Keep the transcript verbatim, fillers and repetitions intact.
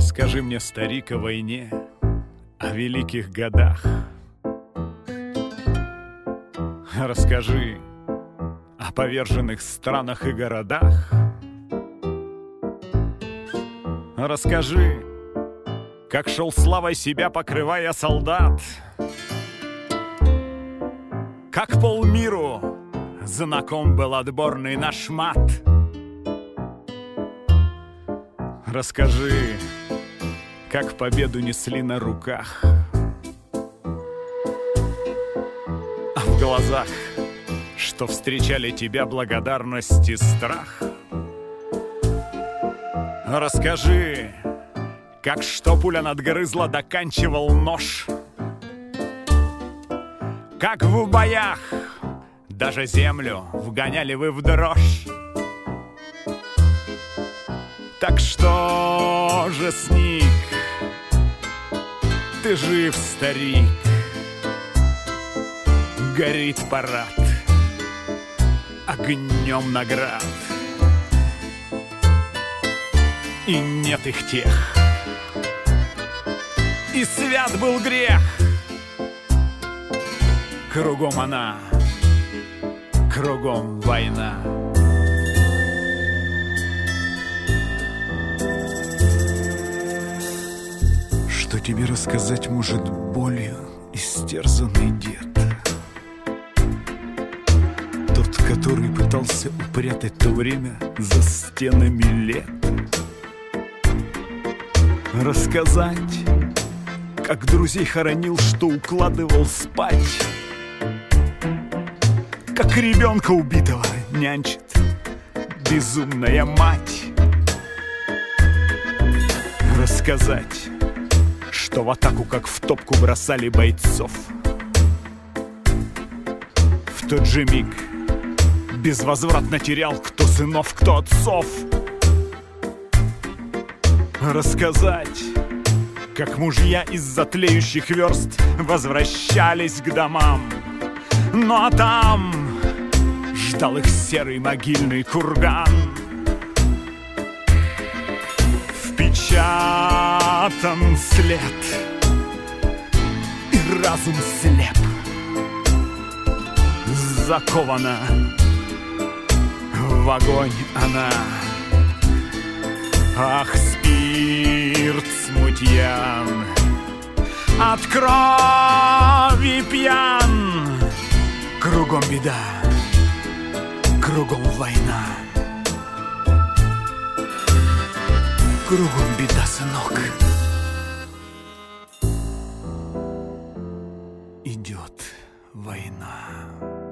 Расскажи мне, старик, о войне, о великих годах. Расскажи о поверженных странах и городах. Расскажи, как шел славой себя, покрывая солдат, как полмиру знаком был отборный наш мат. Расскажи, как победу несли на руках, а в глазах, что встречали тебя благодарность и страх. Расскажи, как что пуля надгрызла, доканчивал нож, как в боях даже землю вгоняли вы в дрожь. Так что же, сник, ты жив, старик, горит парад огнем наград, и нет их тех, и свят был грех. Кругом она, кругом война. Что тебе рассказать может болью истерзанный дед? Тот, который пытался упрятать то время за стенами лет. Рассказать, как друзей хоронил, что укладывал спать, как ребенка убитого нянчит безумная мать. Рассказать, что в атаку, как в топку, бросали бойцов. В тот же миг безвозвратно терял кто сынов, кто отцов. Рассказать, как мужья из-за тлеющих верст возвращались к домам, ну а там ждал их серый могильный курган. Впечатан след, и разум слеп. Закована в огонь она. Ах, спирт смутьян, от крови пьян. Кругом беда, кругом война. Кругом беда, сынок. Идет война.